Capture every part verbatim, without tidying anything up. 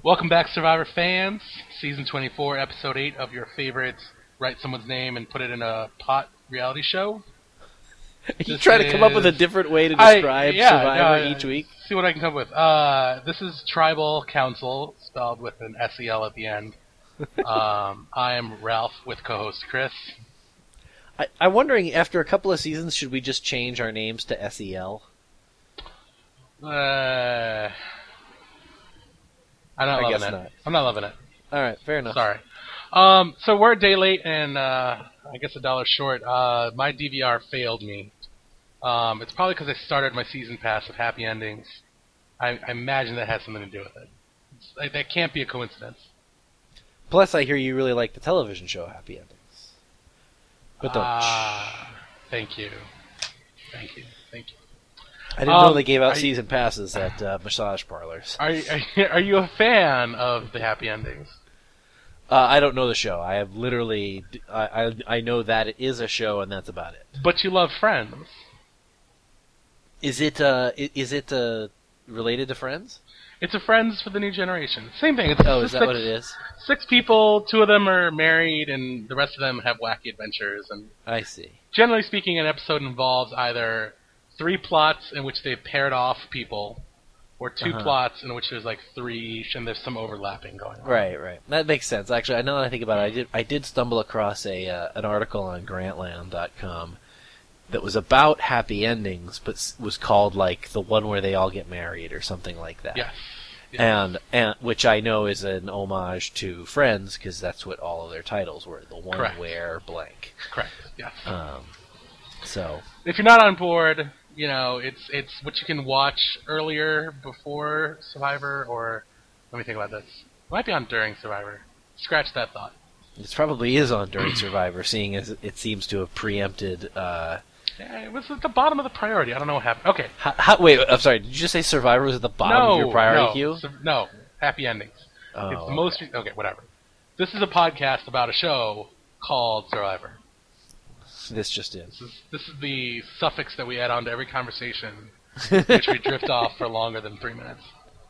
Welcome back, Survivor fans. Season twenty-four, Episode eight of your favorite Write Someone's Name and Put It in a Pot reality show. You This try to come up is- with a different way to describe I, yeah, Survivor no, each week? See what I can come up with. Uh, this is Tribal Council, spelled with an S E L at the end. um, I am Ralph with co-host Chris. I, I'm wondering, after a couple of seasons, should we just change our names to S E L? Uh, I'm not I loving guess it. not. I'm not loving it. All right, fair enough. Sorry. Um, so we're a day late and uh, I guess a dollar short. Uh, my D V R failed me. Um, it's probably because I started my season pass of Happy Endings. I, I imagine that has something to do with it. It's, like, that can't be a coincidence. Plus, I hear you really like the television show Happy Endings. But don't. Ah, thank you. Thank you. Thank you. I didn't um, know they gave out are you- season passes at uh, massage parlors. Are, are, are you a fan of the Happy Endings? Uh, I don't know the show. I have literally, I, I I know that it is a show, and that's about it. But you love Friends. Is it uh i- is it uh related to Friends? It's a Friends for the new generation. Same thing. It's Oh, just is that six, what it is? Six people, two of them are married, and the rest of them have wacky adventures. And I see. generally speaking, an episode involves either three plots in which they've paired off people, or two Uh-huh. plots in which there's like three, and there's some overlapping going on. Right, right. That makes sense. Actually, I know that I think about it. I did I did stumble across a uh, an article on Grantland dot com that was about happy endings, but s- was called like the one where they all get married or something like that. Yes. Yes. And and which I know is an homage to Friends because that's what all of their titles were. The one Correct. where blank. Correct. Yes. Um, so If you're not on board, you know, it's it's what you can watch earlier before Survivor, or let me think about this. It might be on during Survivor. Scratch that thought. this probably is on during Survivor, seeing as it seems to have preempted. Uh, Yeah, it was at the bottom of the priority. I don't know what happened. Okay. how, how, wait, I'm sorry. Did you just say Survivor was at the bottom no, of your priority no, queue? Sur- no, happy endings. Oh, it's the okay. most. Okay, whatever. This is a podcast about a show called Survivor. This just is. This is, this is the suffix that we add on to every conversation, which we drift off for longer than three minutes.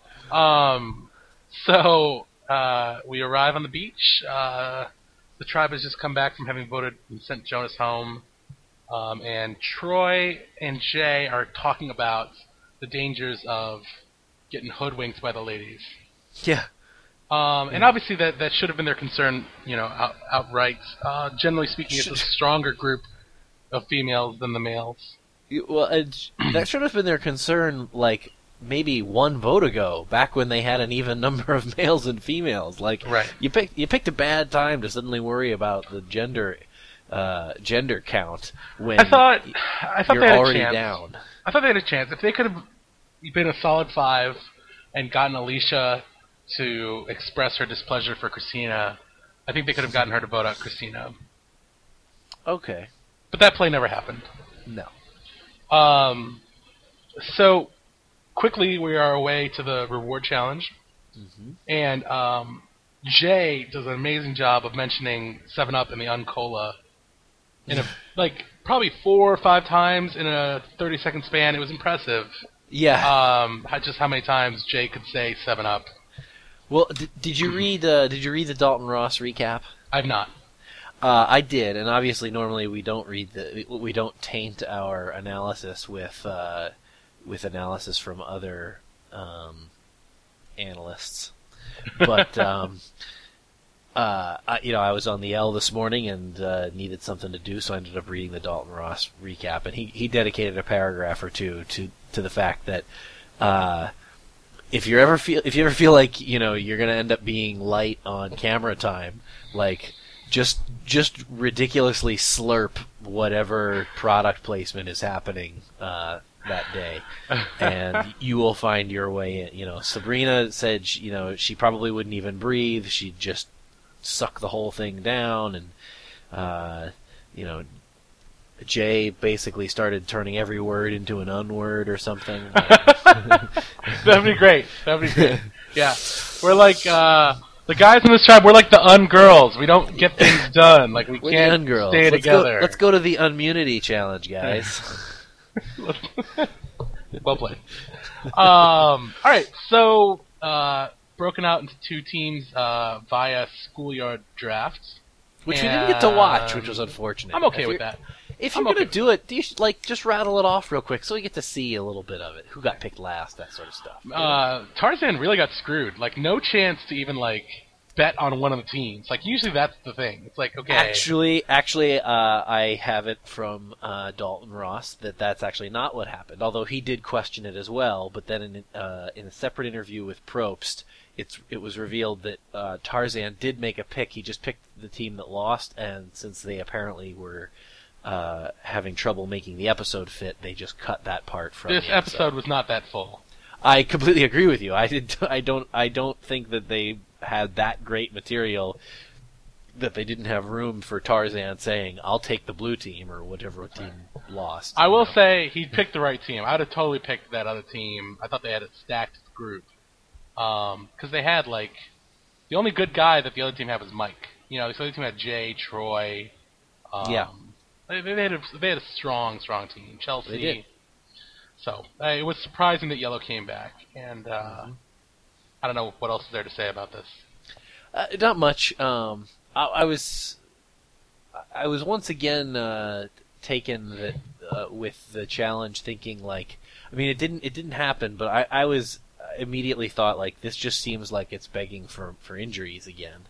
Um, so uh, we arrive on the beach. Uh, the tribe has just come back from having voted and sent Jonas home. Um, and Troy and Jay are talking about the dangers of getting hoodwinked by the ladies. Yeah. Um, and obviously that, that should have been their concern, you know, out, outright. Uh, generally speaking, it's a stronger group of females than the males. You- Well, it, that should have been their concern, like, maybe one vote ago, back when they had an even number of males and females. Like, Right. you picked you picked a bad time to suddenly worry about the gender uh, gender count when I thought, I thought you're they had already a chance. down. I thought they had a chance. If they could have been a solid five and gotten Alicia to express her displeasure for Christina, I think they could have gotten her to vote out Christina. Okay. But that play never happened. No. Um, so quickly we are away to the reward challenge, Mm-hmm. and um, Jay does an amazing job of mentioning Seven Up and the Uncola in a like probably four or five times in a thirty second span. It was impressive. Yeah. Um, how, just how many times Jay could say Seven Up. well, did, did you read uh, did you read the Dalton Ross recap? I've not. Uh, I did, and obviously normally we don't read the we don't taint our analysis with uh, with analysis from other um, analysts, but um, uh, I, you know I was on the L this morning and uh, needed something to do, so I ended up reading the Dalton Ross recap, and he, he dedicated a paragraph or two to to the fact that uh, if you ever feel if you ever feel like you know you're going to end up being light on camera time, like. Just just ridiculously slurp whatever product placement is happening uh, that day, and you will find your way in. You know, Sabrina said she, you know she probably wouldn't even breathe; she'd just suck the whole thing down, and uh, you know, Jay basically started turning every word into an unword or something. That'd be great. That'd be great. Yeah, we're like. Uh, The guys in this tribe, we're like the un-girls. We don't get things done. Like, we We're can't the un-girls. stay let's together. Go, let's go to the Unmunity challenge, guys. Well played. Um, all right, so uh, broken out into two teams uh, via schoolyard drafts. Which we didn't get to watch, which was unfortunate. I'm okay if with that. If I'm you're okay gonna do it, you should, like just rattle it off real quick, so we get to see a little bit of it. Who got picked last, that sort of stuff. Uh, Tarzan really got screwed. Like, no chance to even like bet on one of the teams. Like, usually that's the thing. It's like, okay. Actually, actually, uh, I have it from uh, Dalton Ross that that's actually not what happened. Although he did question it as well. But then in uh, in a separate interview with Probst, it's it was revealed that uh, Tarzan did make a pick. He just picked the team that lost, and since they apparently were uh, having trouble making the episode fit, they just cut that part from this the episode. episode was not that full. I completely agree with you. I did. I don't. I don't think that they had that great material that they didn't have room for Tarzan saying, "I'll take the blue team" or whatever team lost. I will know? say he picked the right team. I would have totally picked that other team. I thought they had a stacked group because um, they had like the only good guy that the other team had was Mike. You know, the other team had Jay, Troy. Um, yeah, they, they had a they had a strong, strong team. Chelsea. They did. So uh, it was surprising that Yellow came back, and uh, mm-hmm. I don't know what else is there to say about this. Uh, not much. Um, I, I was, I was once again uh, taken that, uh, with the challenge, thinking like, I mean, it didn't, it didn't happen, but I, I was immediately thought like, this just seems like it's begging for for injuries again.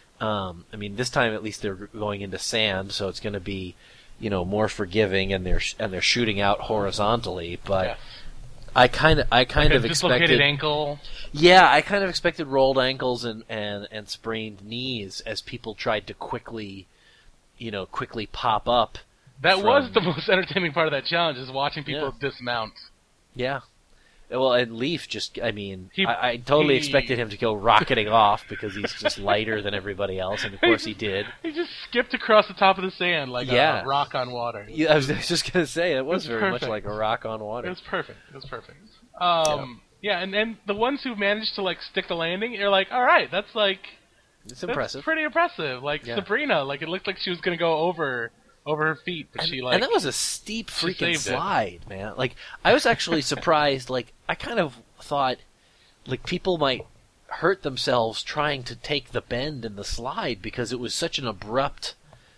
Um, I mean, this time at least they're going into sand, so it's going to be, you know, more forgiving, and they're and they're shooting out horizontally. But yes. I kind of I kind like of a expected dislocated ankle. Yeah, I kind of expected rolled ankles and, and, and sprained knees as people tried to quickly, you know, quickly pop up. That from... was the most entertaining part of that challenge, is watching people yeah. dismount. Yeah. Well, and Leaf just, I mean, he, I, I totally he, expected him to go rocketing off because he's just lighter than everybody else, and of course he did. He just skipped across the top of the sand like yeah. a rock on water. Yeah, I was just going to say, it was, it was very perfect. much like a rock on water. It was perfect. It was perfect. Um, yeah, yeah and, and the ones who managed to, like, stick the landing, you're like, all right, that's, like... It's impressive. That's pretty impressive. Like, yeah. Sabrina, like, it looked like she was going to go over... over her feet, but and, she like and that was a steep freaking slide, it. man. Like I was actually surprised. Like I kind of thought, like people might hurt themselves trying to take the bend in the slide because it was such an abrupt,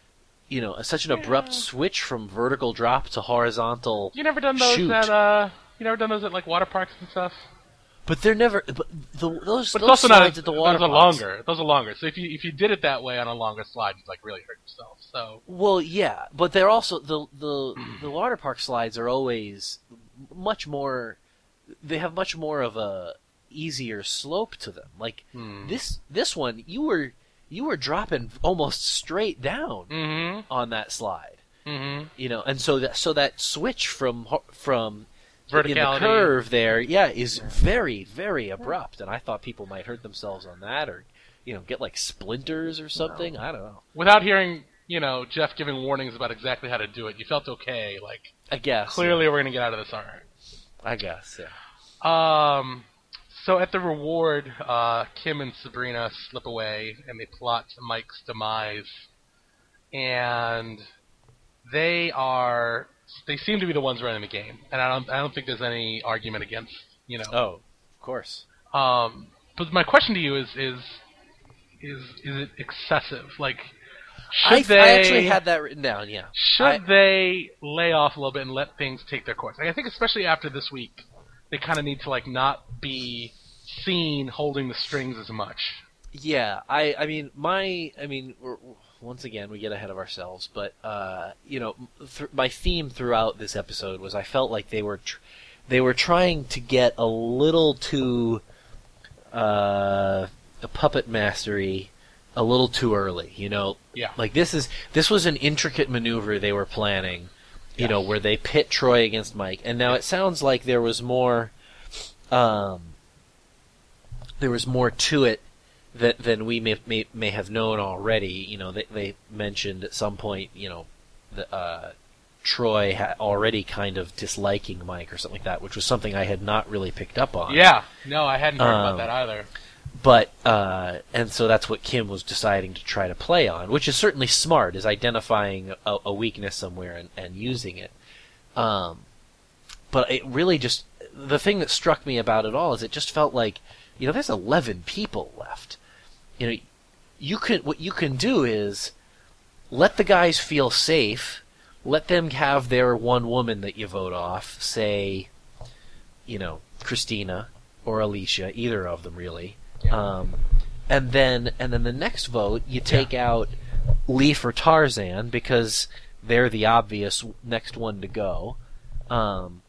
you know, such an yeah. abrupt switch from vertical drop to horizontal. You never done those shoot. at uh, you never done those at like water parks and stuff. But they're never. But the, those but those also slides not, at the water those are parks, longer. Those are longer. So if you if you did it that way on a longer slide, you'd like really hurt yourself. So well, yeah, but they're also the the the water park slides are always much more. They have much more of a easier slope to them. Like hmm. this this one, you were you were dropping almost straight down mm-hmm. on that slide. Mm-hmm. You know, and so that so that switch from from verticality in the curve there, yeah, is very very abrupt. And I thought people might hurt themselves on that, or you know, get like splinters or something. No. I don't know. Without hearing, you know, Jeff giving warnings about exactly how to do it, you felt okay. Like I guess clearly yeah. we're gonna get out of this all right. I guess, yeah. Um, so at the reward, uh, Kim and Sabrina slip away, and they plot Mike's demise. And they are, they seem to be the ones running the game, and I don't, I don't think there's any argument against, you know. Oh, of course. Um, but my question to you is, is, is, is it excessive? Like, should I, they? I actually had that written down. Yeah. Should I, they lay off a little bit and let things take their course? Like, I think especially after this week, they kind of need to like not be seen holding the strings as much. Yeah, I, I mean, my, I mean, we're, once again we get ahead of ourselves, but uh, you know, th- my theme throughout this episode was I felt like they were, tr- they were trying to get a little too, uh, a puppet mastery. A little too early, you know. Yeah. Like this is this was an intricate maneuver they were planning, you yes. know, where they pit Troy against Mike, and now it sounds like there was more, um, there was more to it that than we may may, may have known already. You know, they they mentioned at some point, you know, the, uh, Troy ha- already kind of disliking Mike or something like that, which was something I had not really picked up on. Yeah. No, I hadn't heard um, about that either. But, uh, and so that's what Kim was deciding to try to play on, which is certainly smart, is identifying a, a weakness somewhere and, and using it. Um, but it really just, the thing that struck me about it all is it just felt like you know, there's eleven people left. You know, you can what you can do is let the guys feel safe. Let them have their one woman that you vote off, say, you know, Christina or Alicia, either of them really. Yeah. Um, and then and then the next vote, you take Yeah. out Leaf or Tarzan because they're the obvious next one to go. Um,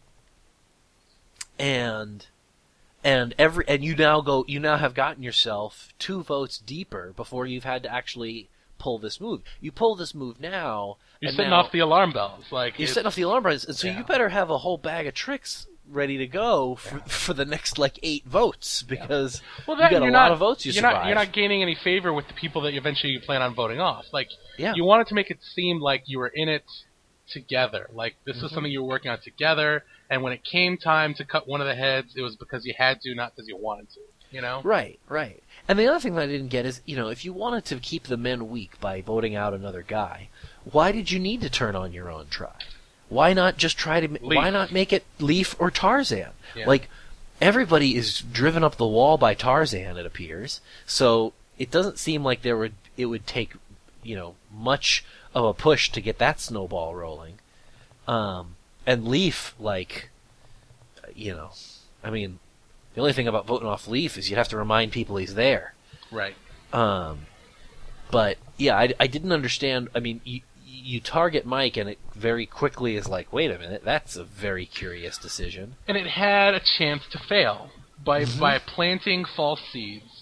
and and every and you now go you now have gotten yourself two votes deeper before you've had to actually pull this move. You pull this move now. You're and setting now, off the alarm bells. Like You're it's- setting off the alarm bells, and so Yeah. you better have a whole bag of tricks ready to go for, Yeah. for the next like eight votes because Well, you that, got a you're lot not, of votes. You you're survive. not you're not gaining any favor with the people that eventually you plan on voting off. Like Yeah. you wanted to make it seem like you were in it together. Like this was Mhm. something you were working on together, and when it came time to cut one of the heads, it was because you had to, not because you wanted to. You know? Right, right. And the other thing that I didn't get is, you know, if you wanted to keep the men weak by voting out another guy, why did you need to turn on your own tribe? Why not just try to? Leaf. Why not make it Leaf or Tarzan? Yeah. Like everybody is driven up the wall by Tarzan, it appears. So it doesn't seem like there would it would take, you know, much of a push to get that snowball rolling. Um, and Leaf, like, you know, I mean. The only thing about voting off Leaf is you'd have to remind people he's there. Right. Um, but yeah, I, I didn't understand. I mean, you, you target Mike, and it very quickly is like, wait a minute, that's a very curious decision. And it had a chance to fail by Mhm. by planting false seeds.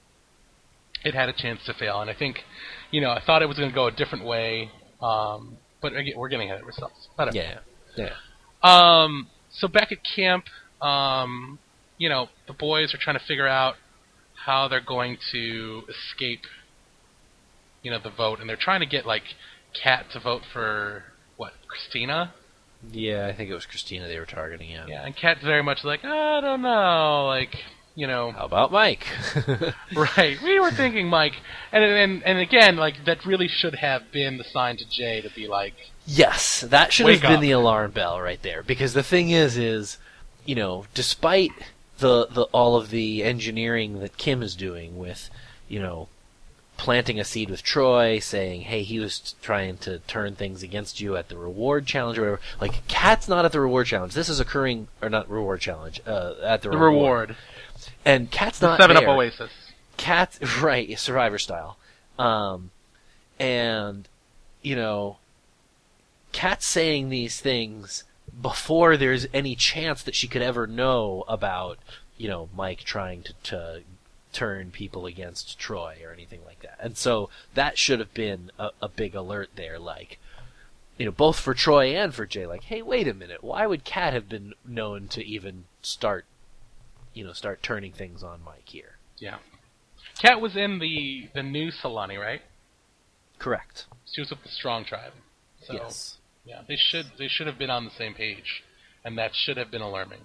It had a chance to fail, and I think, you know, I thought it was going to go a different way. Um, but again, we're getting ahead of ourselves. Whatever. Yeah, yeah. Um, so back at camp, um, you know, the boys are trying to figure out how they're going to escape, you know, the vote, and they're trying to get like Kat to vote for what, Christina? Yeah, I think it was Christina they were targeting. Yeah. Yeah, and Kat's very much like, I don't know, like, you know, How about Mike? right? We were thinking Mike, and and and again, like that really should have been the sign to Jay to be like, Yes, that should Wake have been up. the alarm bell right there. Because the thing is, is you know, despite the the all of the engineering that Kim is doing with, you know, planting a seed with Troy, saying, hey, he was trying to turn things against you at the reward challenge or whatever. Like, Kat's not at the reward challenge. This is occurring, or not reward challenge, uh, at the, the reward. reward, And Kat's the not Seven Up there. Oasis. Cat, right, Survivor style. Um, and, you know, Kat's saying these things before there's any chance that she could ever know about, you know, Mike trying to, to turn people against Troy or anything like that. And so that should have been a, a big alert there, like, you know, both for Troy and for Jay, like, hey, wait a minute, why would Kat have been known to even start, you know, start turning things on Mike here? Yeah, Kat was in the the new Solani, right? Correct. She was with the Strong Tribe. So, Yes. yeah, they should they should have been on the same page, and that should have been alarming.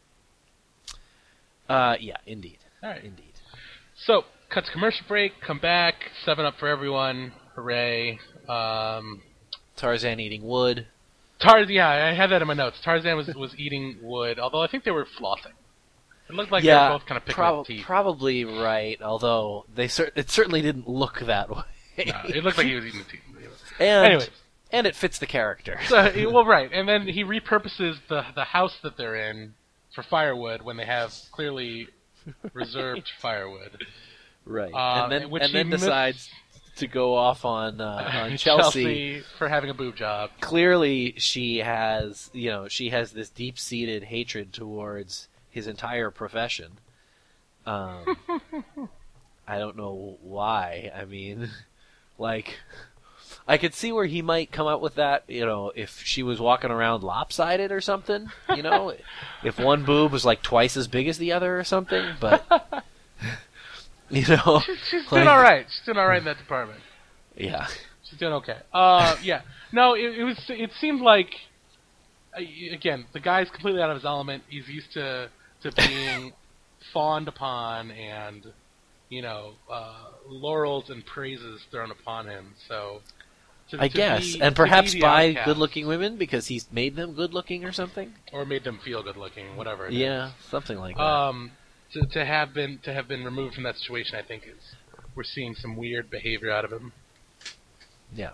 Uh, yeah, indeed. All right. Indeed. So, cut to commercial break. Come back. Seven Up for everyone. Hooray! Um, Tarzan eating wood. Tarzan. Yeah, I had that in my notes. Tarzan was was eating wood, although I think they were flossing. It looked like yeah, they were both kind of picking prob- up teeth. probably right. Although they cer- it certainly didn't look that way. No, it looked like he was eating teeth. and Anyways. and it fits the character. So, well, right, and then he repurposes the the house that they're in for firewood when they have clearly reserved firewood. Right. Uh, and then which and he then miss- decides to go off on uh, on Chelsea. for having a boob job. Clearly, she has you know she has this deep seated hatred towards his entire profession. Um, I don't know why. I mean, like, I could see where he might come up with that, you know, if she was walking around lopsided or something, you know, if one boob was like twice as big as the other or something, but, you know. She's, she's like, doing all right. She's doing all right in that department. Yeah. She's doing okay. Uh, yeah. No, it, it was. It seemed like, uh, again, the guy's completely out of his element. He's used to to being fawned upon and, you know, uh, laurels and praises thrown upon him. So. To, I to guess, be- and to be perhaps the by outcast, good-looking women because he's made them good-looking or something. or made them feel good looking, whatever. It is. Yeah, something like that. Um, to to have been to have been removed from that situation, I think is we're seeing some weird behavior out of him. Yeah.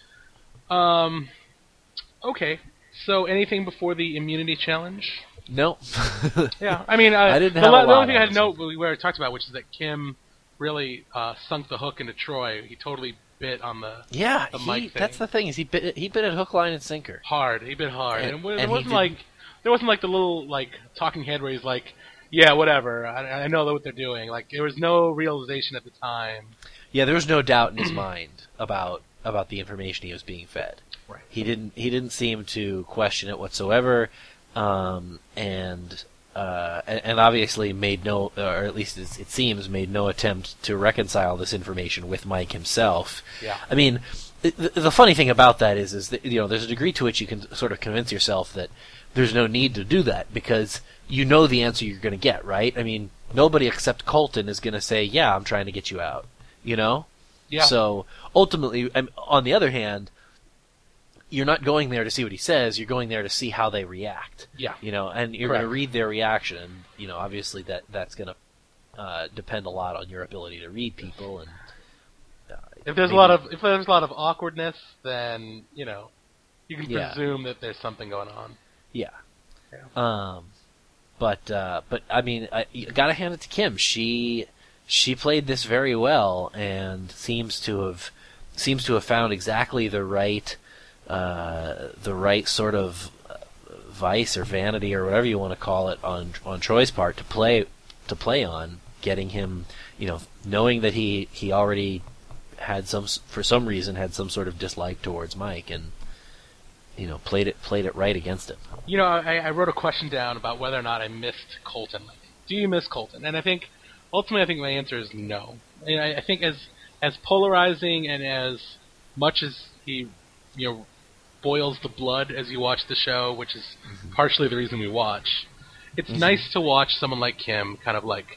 Um. Okay. So anything before the immunity challenge? No. Yeah. I mean, uh, I didn't the, have la- a the lot only thing I had on to note we already talked about, which is that Kim really uh, sunk the hook into Troy. He totally bit on the Yeah, the he, Mike thing. that's the thing is he bit he bit it hook, line, and sinker. hard. He bit hard, And- and, it, wa- and it he wasn't didn't- like there wasn't like the little like talking head where he's like, "Yeah, whatever. I, I know what they're doing." Like there was no realization at the time. Yeah, there was no doubt in his mind about about the information he was being fed. Right. He didn't he didn't seem to question it whatsoever, um, and, uh, and and obviously made no, or at least it, it seems made no attempt to reconcile this information with Mike himself. Yeah. I mean, the, the funny thing about that is is that you know there's a degree to which you can sort of convince yourself that there's no need to do that because you know the answer you're going to get, right? I mean, nobody except Colton is going to say, "Yeah, I'm trying to get you out," you know. Yeah. So ultimately, um, on the other hand, you're not going there to see what he says. You're going there to see how they react. Yeah. You know, and you're Correct. going to read their reaction. And, you know, obviously that that's going to uh, depend a lot on your ability to read people. And uh, If there's maybe- a lot of if there's a lot of awkwardness, then you know you can Yeah. presume that there's something going on. yeah. Yeah. Um, but uh, but I mean, I you gotta hand it to Kim. She she played this very well and seems to have seems to have found exactly the right uh, the right sort of uh, vice or vanity or whatever you want to call it on on Troy's part to play to play on, getting him, you know, knowing that he he already had some for some reason had some sort of dislike towards Mike and. You know, played it played it right against him. You know, I, I wrote a question down about whether or not I missed Colton. Like, do you miss Colton? And I think ultimately, I think my answer is no. And I, I think as as polarizing and as much as he, you know, boils the blood as you watch the show, which is Mm-hmm. partially the reason we watch. It's Mhm. nice to watch someone like Kim kind of like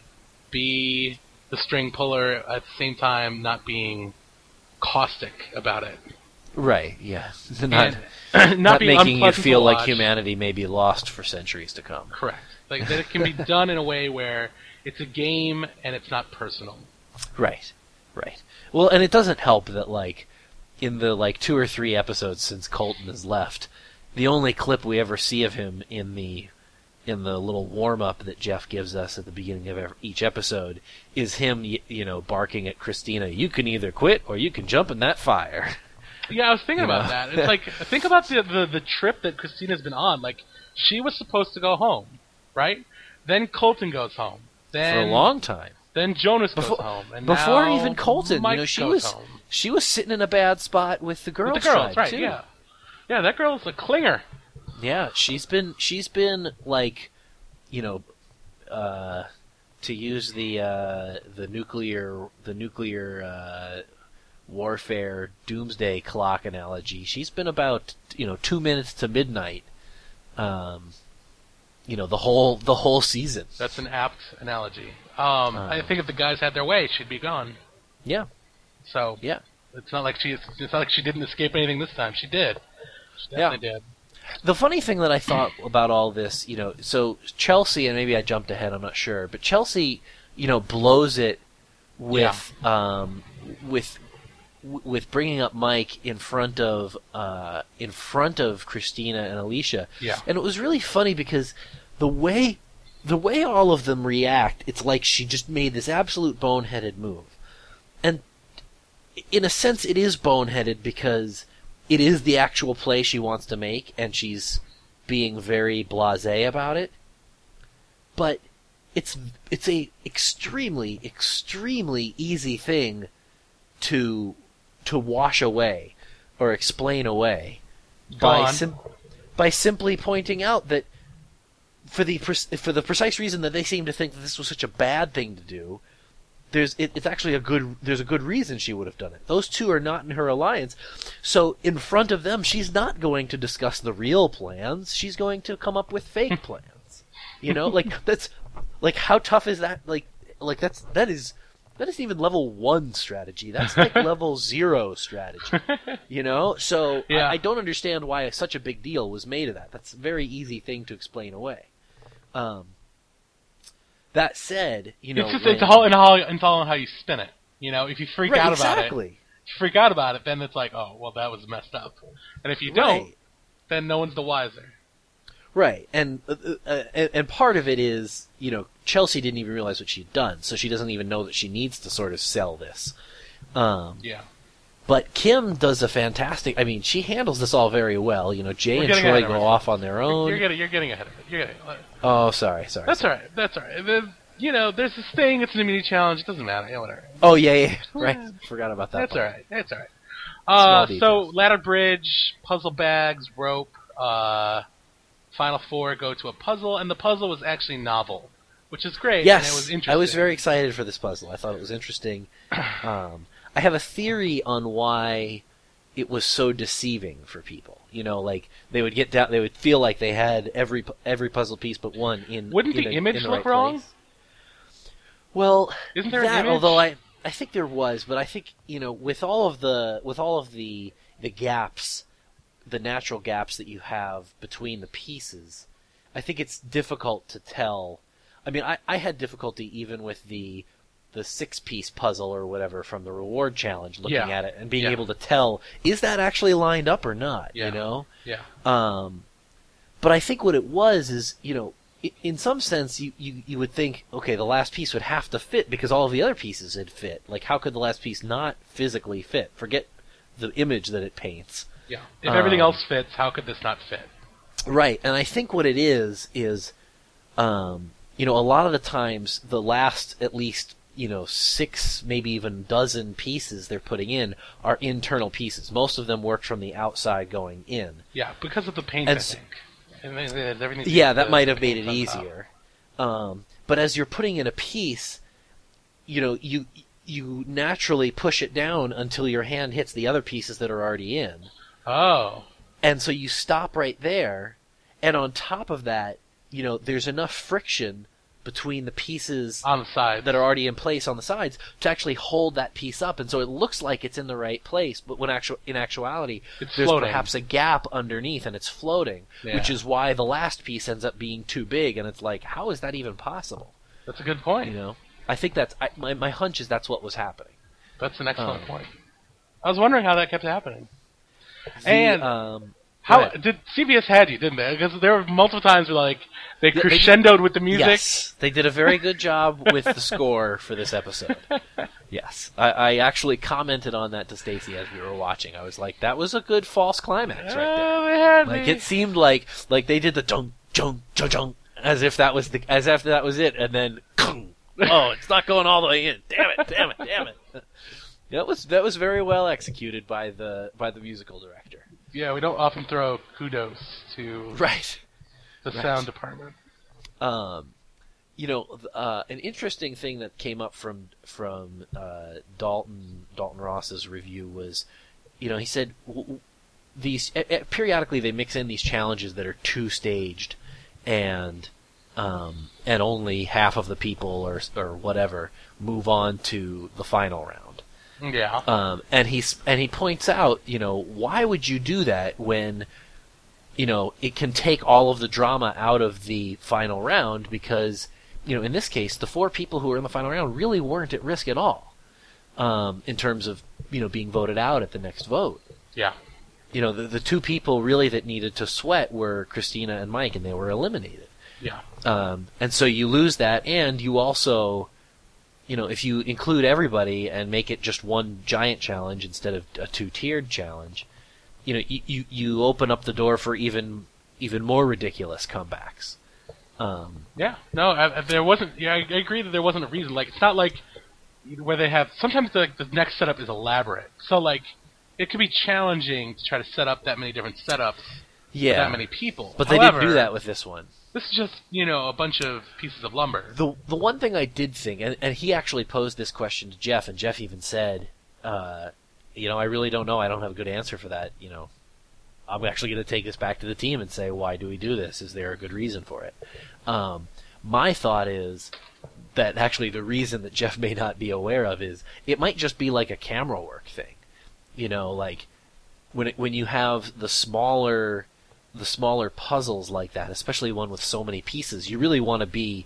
be the string puller at the same time not being caustic about it. Right, yeah. not And not, not being making you unpleasant to feel like watch. humanity may be lost for centuries to come. Correct. Like that it can be done in a way where it's a game and it's not personal. Right, right. Well, and it doesn't help that, like, in the, like, two or three episodes since Colton has left, the only clip we ever see of him in the in the little warm-up that Jeff gives us at the beginning of ev- each episode is him, y- you know, barking at Christina, "You can either quit or you can jump in that fire." Yeah, I was thinking You about know? that. It's like think about the, the the trip that Christina's been on. Like she was supposed to go home, right? Then Colton goes home. Then For a long time. Then Jonas goes Before, home. And before now even Colton, Mike you know, she goes was home. she was sitting in a bad spot with the girls, With the girls, tribe, right? too. Yeah, yeah. That girl's a clinger. Yeah, she's been she's been like, you know, uh, to use the uh, the nuclear the nuclear uh, warfare doomsday clock analogy. She's been about you know two minutes to midnight. Um, you know the whole the whole season. That's an apt analogy. Um, Uh. I think if the guys had their way, she'd be gone. Yeah, So yeah. it's not like she it's not like she didn't escape anything this time. She did. She definitely did. The funny thing that I thought about all this, you know, so Chelsea, and maybe I jumped ahead, I'm not sure, but Chelsea, you know, blows it with um, with with bringing up Mike in front of uh, in front of Christina and Alicia. Yeah. And it was really funny because the way the way all of them react, it's like she just made this absolute boneheaded move. And in a sense, it is boneheaded because it is the actual play she wants to make, and she's being very blasé about it. But it's it's a extremely extremely easy thing to to wash away or explain away Go by on. sim- by simply pointing out that for the pre- for the precise reason that they seem to think that this was such a bad thing to do, there's it, it's actually a good there's a good reason she would have done it. Those two are not in her alliance, so in front of them she's not going to discuss the real plans. She's going to come up with fake plans. You know, like that's like how tough is that? Like like that's that is that isn't even level one strategy. That's like level zero strategy. You know, so Yeah. I, I don't understand why such a big deal was made of that. That's a very easy thing to explain away. Um, That said, you know, it's just when... it's all in how it's all in how you spin it. You know, if you freak right, out about exactly. it, if you freak out about it, then it's like, oh, well, that was messed up. And if you don't, right. then no one's the wiser. Right, and uh, uh, and part of it is, you know, Chelsea didn't even realize what she'd done, so she doesn't even know that she needs to sort of sell this. Um, yeah. But Kim does a fantastic. I mean, she handles this all very well. You know, Jay We're and getting Troy ahead of go ourselves. off on their own. You're getting, you're getting ahead of it. You're getting. Oh, sorry, sorry. That's sorry. all right. That's all right. The, you know, there's this thing. It's an immunity challenge. It doesn't matter. Yeah, whatever. Oh yeah, yeah, right. Forgot about that. That's part. all right. That's all right. Uh, Small so details. ladder bridge, puzzle bags, rope. Uh, final four go to a puzzle, and the puzzle was actually novel, which is great. Yes, and it was interesting. I was very excited for this puzzle. I thought it was interesting. Um, I have a theory on why it was so deceiving for people. You know, like they would get down, they would feel like they had every pu- every puzzle piece but one in. Wouldn't in the a, image in the look right wrong? place. Well, Isn't there an that, image? although I I think there was, but I think, you know, with all of the with all of the the gaps, the natural gaps that you have between the pieces, I think it's difficult to tell. I mean, I, I had difficulty even with the the six piece puzzle or whatever from the reward challenge, looking Yeah. at it and being Yeah. able to tell, is that actually lined up or not? Yeah. You know. Yeah. Um, but I think what it was is, you know, i- in some sense, you, you, you would think, okay, the last piece would have to fit because all of the other pieces had fit. Like, how could the last piece not physically fit? Forget the image that it paints. Yeah. If everything Um, else fits, how could this not fit? Right, and I think what it is, is, um, you know, a lot of the times, the last, at least, you know, six, maybe even dozen pieces they're putting in are internal pieces. Most of them worked from the outside going in. Yeah, because of the paint, And I s- think. And then there's everything to Yeah, do that with might the have made it paint on top. easier. Um, but as you're putting in a piece, you know, you you naturally push it down until your hand hits the other pieces that are already in. Oh. And so you stop right there, and on top of that, you know, there's enough friction between the pieces On the side. that are already in place on the sides to actually hold that piece up, and so it looks like it's in the right place, but when actual in actuality, It's there's floating. perhaps a gap underneath and it's floating, Yeah. which is why the last piece ends up being too big, and it's like, how is that even possible? That's a good point. You know, I think that's I, my my hunch is that's what was happening. That's an excellent Um, point. I was wondering how that kept happening. The, And um, How Right. did C B S had you, didn't they? Because there were multiple times where like they Yeah, they- crescendoed with the music. Yes, they did a very good job with the score for this episode. Yes, I, I actually commented on that to Stacy as we were watching. I was like, "That was a good false climax right there." Oh, they had Like me. it seemed like like they did the junk junk junk junk as if that was the as if that was it, and then oh, it's not going all the way in. Damn it! Damn it! Damn it! That was that was very well executed by the by the musical director. Yeah, we don't often throw kudos to Right. the right. sound department. Um, you know, uh, an interesting thing that came up from from uh, Dalton Dalton Ross's review was, you know, he said w- w- these uh, uh, periodically they mix in these challenges that are two staged, and um, and only half of the people or or whatever move on to the final round. Yeah. Um, and he's and he points out, you know, why would you do that when, you know, it can take all of the drama out of the final round because, you know, in this case, the four people who were in the final round really weren't at risk at all, um, in terms of, you know, being voted out at the next vote. Yeah. You know, the the two people really that needed to sweat were Christina and Mike, and they were eliminated. Yeah. Um, and so you lose that, and you also, you know, if you include everybody and make it just one giant challenge instead of a two-tiered challenge, you know, you, you, you open up the door for even even more ridiculous comebacks. Um, Yeah. No, I, I- there wasn't. Yeah, I, I agree that there wasn't a reason. Like, it's not like where they have. Sometimes the, the next setup is elaborate. So like, it could be challenging to try to set up that many different setups for yeah, that many people. but they However, didn't do that with this one. This is just, you know, a bunch of pieces of lumber. The the one thing I did think, and, and he actually posed this question to Jeff, and Jeff even said, uh, you know, I really don't know. I don't have a good answer for that. You know, I'm actually going to take this back to the team and say, why do we do this? Is there a good reason for it? Um, my thought is that actually the reason that Jeff may not be aware of is it might just be like a camera work thing. You know, like when it, when you have the smaller the smaller puzzles like that, especially one with so many pieces, you really want to be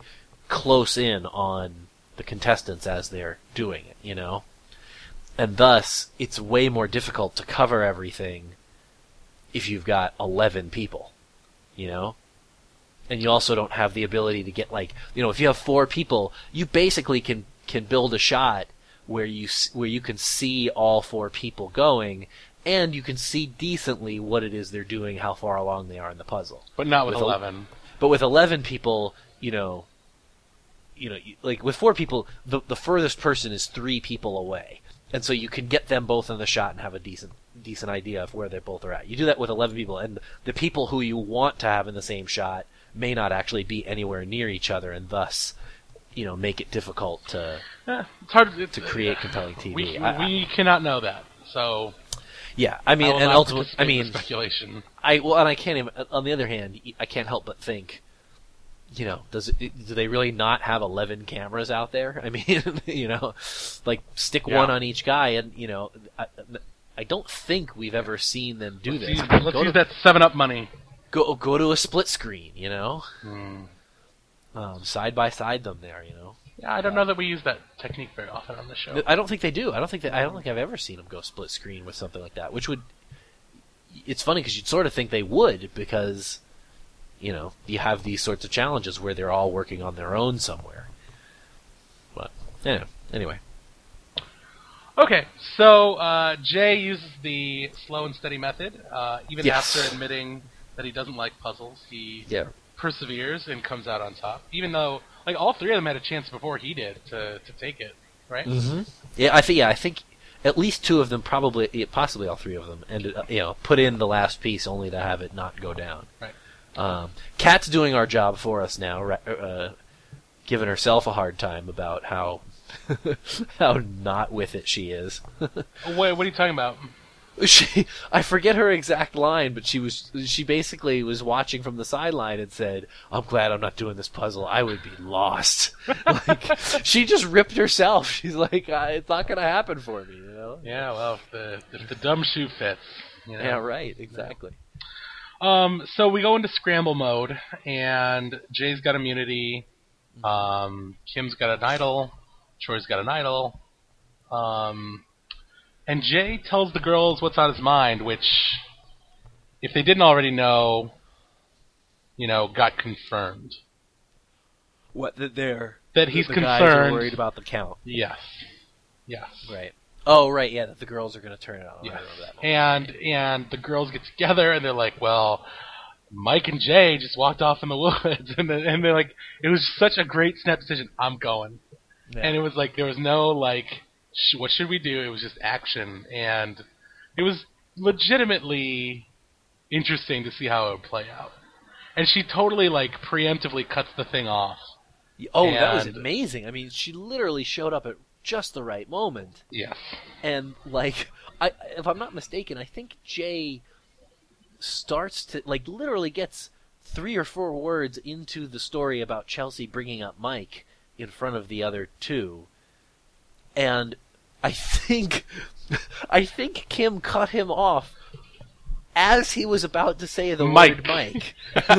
close in on the contestants as they're doing it, you know? And thus, it's way more difficult to cover everything if you've got eleven people, you know? And you also don't have the ability to get, like, you know, if you have four people, you basically can, can build a shot where you, where you can see all four people going, and you can see decently what it is they're doing, how far along they are in the puzzle. But not with, with eleven. A, but with eleven people, you know, you know, like with four people, the the furthest person is three people away, and so you can get them both in the shot and have a decent decent idea of where they both are at. You do that with eleven people, and the people who you want to have in the same shot may not actually be anywhere near each other, and thus, you know, make it difficult to eh, it's hard it's, to create compelling T V. We, I, we cannot know that, so yeah. I mean, I will and not ultimately, I participate in mean, speculation. I well, and I can't even. On the other hand, I can't help but think, you know, does it, do they really not have eleven cameras out there? I mean, you know, like stick Yeah. one on each guy, and you know, I, I don't think we've ever seen them do Let's this. use, I mean, let's go use to, that seven up money. go go to a split screen, you know, Hmm. um, side by side them there, you know. Yeah, I don't know that we use that technique very often on the show. I don't think they do. I don't think that. I don't think I've ever seen them go split screen with something like that. Which would, it's funny because you'd sort of think they would because, you know, you have these sorts of challenges where they're all working on their own somewhere. But anyway, anyway. Okay, so uh, Jay uses the slow and steady method. Uh, even Yes. after admitting that he doesn't like puzzles, he Yeah. perseveres and comes out on top. Even though, like, all three of them had a chance before he did to, to take it, right? Mm-hmm. Yeah, I think. Yeah, I think at least two of them, probably, yeah, possibly all three of them, ended up, you know, put in the last piece only to have it not go down. Right. Um, Kat's doing our job for us now, ra- uh, giving herself a hard time about how how not with it she is. Wait, what are you talking about? She, I forget her exact line, but she was she basically was watching from the sideline and said, "I'm glad I'm not doing this puzzle. I would be lost." Like she just ripped herself. She's like, uh, "It's not going to happen for me," you know. Yeah, well, if the, if the dumb shoe fits. You know? Yeah, right. Exactly. Um, so we go into scramble mode, and Jay's got immunity. Um, Kim's got an idol. Troy's got an idol. Um, and Jay tells the girls what's on his mind, which, if they didn't already know, you know, got confirmed. What that they're That he's the guys are concerned. worried about the count. Yes. Yes. Right. Oh, right. Yeah, that the girls are going to turn it on. I Yes. remember that one. And and the girls get together and they're like, well, Mike and Jay just walked off in the woods, and then, and they're like, it was such a great snap decision. I'm going. Yeah. And it was like there was no like, sh- what should we do? It was just action, and it was legitimately interesting to see how it would play out. And she totally like preemptively cuts the thing off. Oh, that was And- amazing. I mean, she literally showed up at just the right moment. Yes. And like, I if I'm not mistaken, I think Jay starts to like literally gets three or four words into the story about Chelsea bringing up Mike in front of the other two, and I think I think Kim cut him off as he was about to say the Mike. word Mike.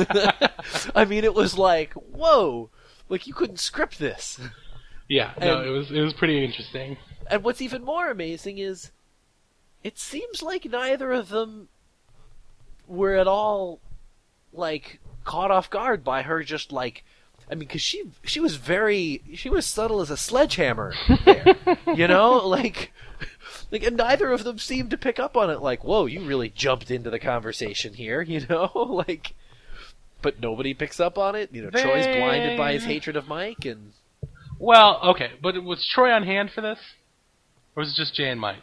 I mean, it was like, whoa, like you couldn't script this. Yeah. No, And- it was it was pretty interesting. And what's even more amazing is, it seems like neither of them were at all, like, caught off guard by her just, like, I mean, because she, she was very, she was subtle as a sledgehammer there, you know? Like, like, and neither of them seemed to pick up on it, like, whoa, you really jumped into the conversation here, you know? Like, but nobody picks up on it, you know, Troy's They- blinded by his hatred of Mike, and... Well, okay, but was Troy on hand for this, or was it just Jay and Mike?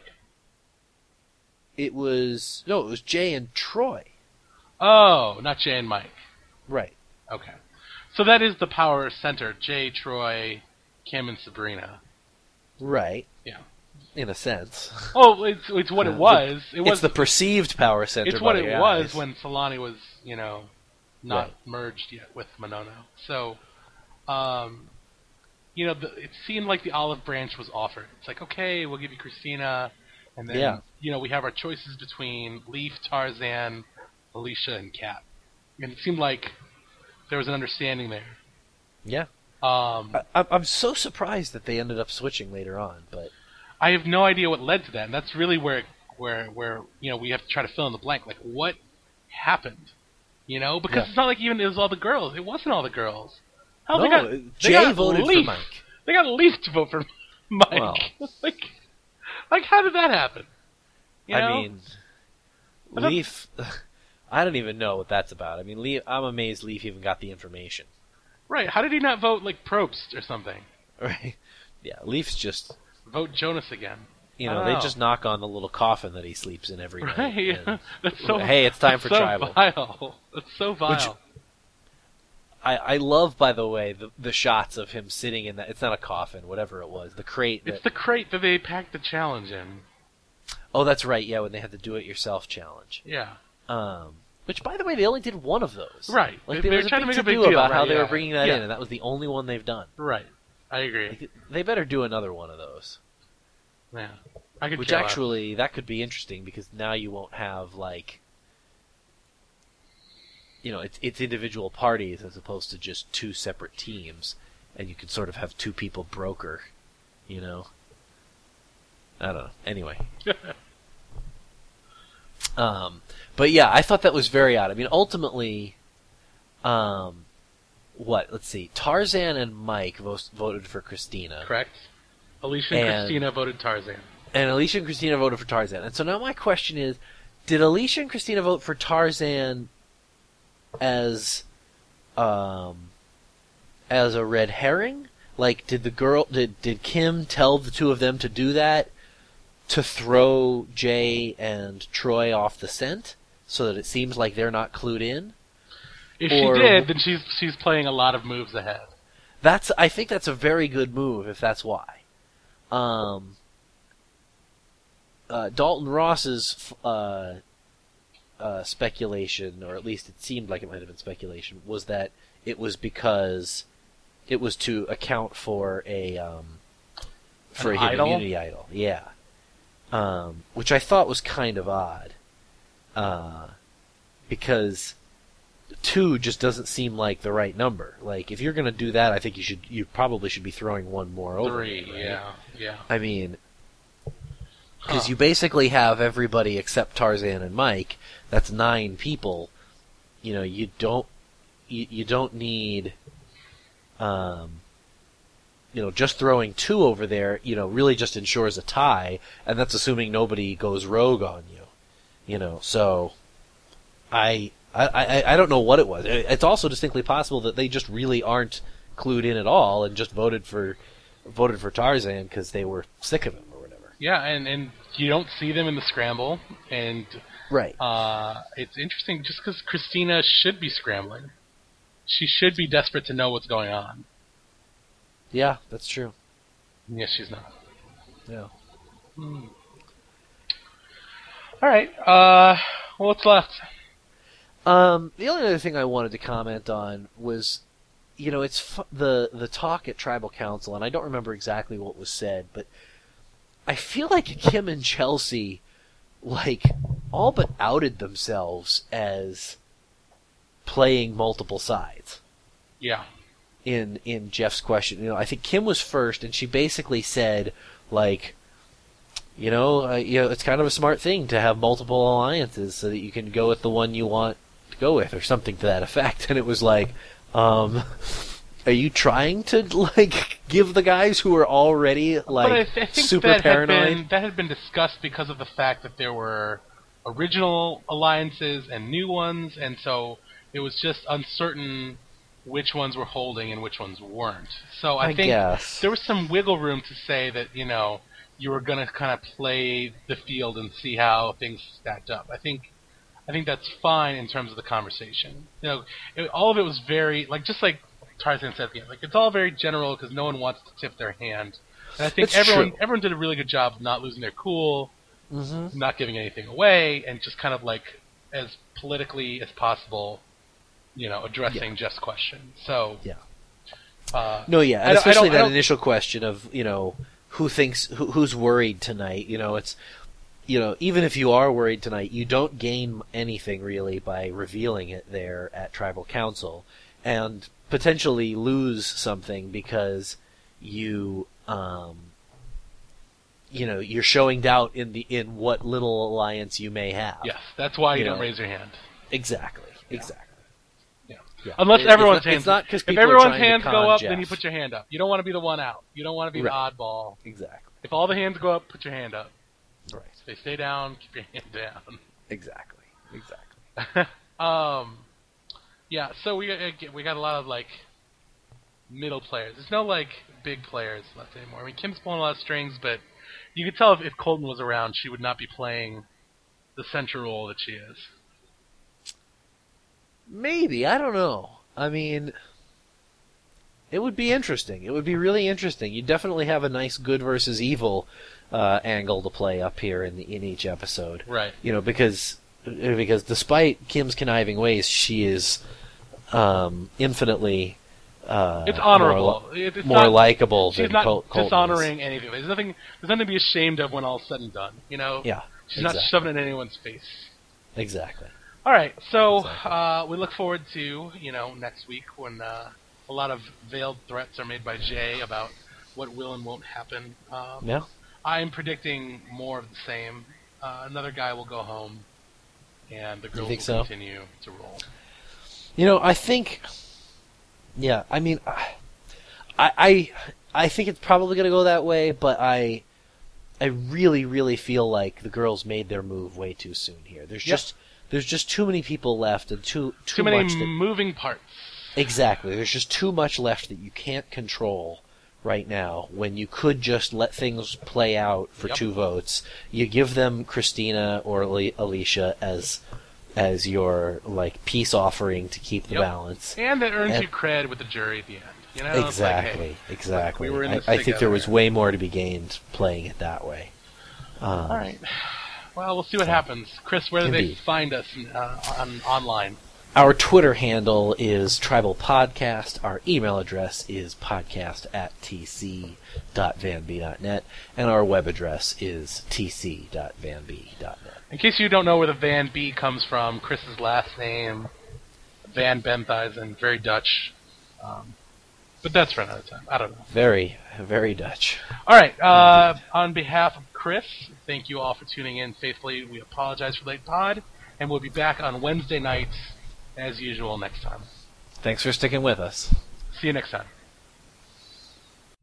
It was, no, it was Jay and Troy. Oh, not Jay and Mike. Right. Okay. So that is the power center. Jay, Troy, Kim, and Sabrina. Right. Yeah. In a sense. Oh, it's it's what Uh, it was. the- it was it's the perceived power center. it's what by it the was eyes. when Solani was, you know, not Right. merged yet with Monono. So, um, you know, the, it seemed like the olive branch was offered. It's like, okay, we'll give you Christina, and then Yeah. you know we have our choices between Leaf, Tarzan, Alicia, and Kat. And it seemed like there was an understanding there. Yeah. Um, I, I'm so surprised that they ended up switching later on, but I have no idea what led to that, and that's really where where where you know we have to try to fill in the blank. Like, what happened? You know, because Yeah. it's not like even it was all the girls. It wasn't all the girls. Hell, no, they got, they Jay got voted Leaf. for Mike. They got Leaf to vote for Mike. Well. like, like how did that happen? You know? I mean, Leaf. I don't even know what that's about. I mean, Leaf, I'm amazed Leaf even got the information. Right? How did he not vote like Probst or something? Right? Yeah, Leaf's just. Vote Jonas again. You know, I don't they know. just knock on the little coffin that he sleeps in every night. Right? and, That's so. hey, it's time that's for so tribal. Vile. That's so vile. Which- I, I love, by the way, the the shots of him sitting in that. It's not a coffin, whatever it was, the crate. That, It's the crate that they packed the challenge in. oh, that's right. Yeah, when they had the do-it-yourself challenge. Yeah. Um, which, by the way, they only did one of those. Right. Like They- there they was were a trying big to make a big to-do deal, about how right, they were yeah. bringing that Yeah. in, and that was the only one they've done. Right. I agree. Like, they better do another one of those. Yeah. I could Which care less. actually, that could be interesting because now you won't have like, you know, it's it's individual parties as opposed to just two separate teams, and you could sort of have two people broker, you know. I don't know. Anyway. um, but yeah, I thought that was very odd. I mean, ultimately, um, what? Let's see. Tarzan and Mike vo- voted for Christina. Correct. Alicia and, And- Christina voted Tarzan. And Alicia and Christina voted for Tarzan. And so now my question is, did Alicia and Christina vote for Tarzan as um as a red herring? Like did the girl did did Kim tell the two of them to do that to throw Jay and Troy off the scent so that it seems like they're not clued in? If Or- she did, then she's she's playing a lot of moves ahead. That's I think that's a very good move if that's why. Um Uh, Dalton Ross's uh, uh, speculation, or at least it seemed like it might have been speculation, was that it was because it was to account for a um, for An a hidden idol? immunity idol. Yeah, um, which I thought was kind of odd, uh, because two just doesn't seem like the right number. Like if you're going to do that, I think you should you probably should be throwing one more over. Three, it, right? yeah, yeah. I mean. Because Huh. you basically have everybody except Tarzan and Mike. That's nine people. You know, you don't you, you don't need, um, you know, just throwing two over there. You know, really just ensures a tie, and that's assuming nobody goes rogue on you. You know, so I I I, I don't know what it was. It's also distinctly possible that they just really aren't clued in at all and just voted for voted for Tarzan because they were sick of him. Yeah, and, and you don't see them in the scramble, and Right. uh, it's interesting just because Christina should be scrambling. She should be desperate to know what's going on. Yeah, that's true. And yes, she's not. Yeah. Hmm. All right. Uh, what's left? Um, the only other thing I wanted to comment on was, you know, it's fu- the the talk at Tribal Council, and I don't remember exactly what was said, but I feel like Kim and Chelsea, like, all but outed themselves as playing multiple sides. Yeah. In in Jeff's question, you know, I think Kim was first, and she basically said, like, you know, uh, you know, it's kind of a smart thing to have multiple alliances so that you can go with the one you want to go with, or something to that effect. And it was like, um, are you trying to like give the guys who are already like but I, th- I think super that paranoid? Had been, that had been discussed because of the fact that there were original alliances and new ones, and so it was just uncertain which ones were holding and which ones weren't. So I, I think guess. there was some wiggle room to say that, you know, you were going to kind of play the field and see how things stacked up. I think I think that's fine in terms of the conversation. You know, it, all of it was very, like, just like Tarzan said at the end, like, it's all very general because no one wants to tip their hand. And I think That's everyone true. everyone did a really good job of not losing their cool, Mm-hmm. not giving anything away, and just kind of like as politically as possible, you know, addressing Jeff's question. So Yeah. Uh, No, yeah, I and don't- I especially don't- I that don't- initial question of, you know, who thinks who, who's worried tonight. You know, it's, you know, even if you are worried tonight, you don't gain anything really by revealing it there at Tribal Council. And potentially lose something because you, um, you know, you're showing doubt in the in what little alliance you may have. Yes, that's why you, You don't know. raise your hand. Exactly. Yeah. Exactly. Yeah. Yeah. Unless It- everyone's it's not, hands. It's not 'cause if people are everyone's trying to hands con go up, Jeff. then you put your hand up. You don't want to be the one out. You don't want to be Right. the oddball. Exactly. If all the hands go up, put your hand up. Right. If they stay down, keep your hand down. Exactly. Exactly. um, yeah. So we uh, we got a lot of like middle players. There's no like big players left anymore. I mean, Kim's pulling a lot of strings, but you could tell if, if Colton was around, she would not be playing the central role that she is. Maybe. I don't know. I mean, it would be interesting. It would be really interesting. You definitely have a nice good versus evil uh, angle to play up here in the in each episode. Right. You know, because because despite Kim's conniving ways, she is um, infinitely uh, It's honorable. more, li- It- it's more not- likable She's than not Col- Colton is. dishonoring anything. There's nothing. There's nothing to be ashamed of when all's said and done. You know. Yeah. She's not exactly. shoving it in anyone's face. Exactly. All right, so Exactly. uh, we look forward to you know next week when uh, a lot of veiled threats are made by Jay about what will and won't happen. Um, Yeah. I'm predicting more of the same. Uh, another guy will go home, and the girls will think so? continue to roll. You know, I think. Yeah, I mean, I, I, I think it's probably going to go that way, but I, I really, really feel like the girls made their move way too soon here. There's Yep. just, there's just too many people left, and too, too, Too many much. That, moving parts. exactly. There's just too much left that you can't control right now. When you could just let things play out for Yep. two votes, you give them Christina or Ali- Alicia as, as your like peace offering to keep the Yep. balance. And that earns And- you cred with the jury at the end. You know, It's Exactly, like, hey, exactly. we were in I, this I think there together. was way more to be gained playing it that way. Um, all right. Well, we'll see what happens. Chris, where do Indeed. they find us uh, on online? Our Twitter handle is Tribal Podcast. Our email address is podcast at tc dot vanby dot net. And our web address is tc dot vanby dot net. In case you don't know where the Van B comes from, Chris's last name, Van Benthuizen, very Dutch. Um, but that's for another time. I don't know. Very, very Dutch. All right. Uh, on behalf of Chris, thank you all for tuning in faithfully. We apologize for late pod, and we'll be back on Wednesday nights as usual next time. Thanks for sticking with us. See you next time.